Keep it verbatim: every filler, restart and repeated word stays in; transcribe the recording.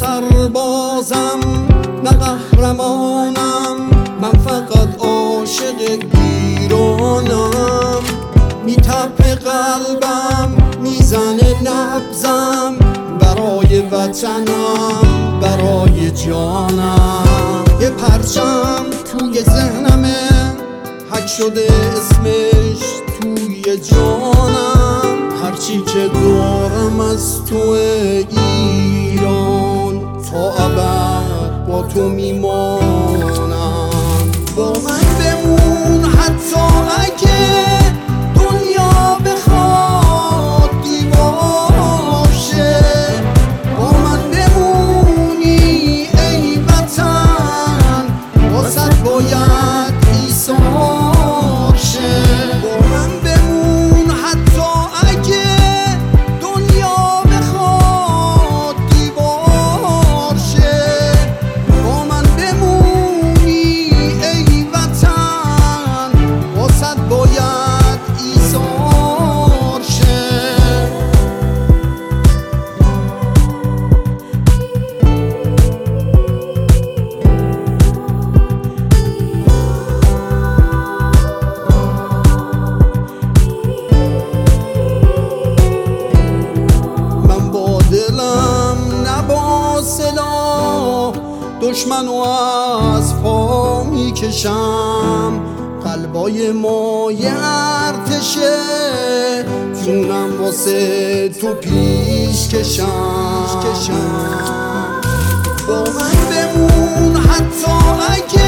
سربازم نه قهرمانم، من فقط عاشق ایرانم. میتپه قلبم میزنه نبضم برای وطنم برای جانم. یه پرچم توی ذهنمه حک شده اسمش توی جانم. هرچی که دارم از تو ایران تا ابد با تو میمانم. با من بمون حتی اگه دنیا بخواد دیوار شه. با من بمونی ای وطن واسه باید ایثار شه. با من بمون حتی اگه دنیا بخواد دیوار شه. با من بمونی ای وطن واسه باید ایثار شه. من با دلم نه با سلاح دشمنو از پا میکشم. قلبای ما یه ارتشه جونم واسه تو پیش کشم. با من بمون حتی اگه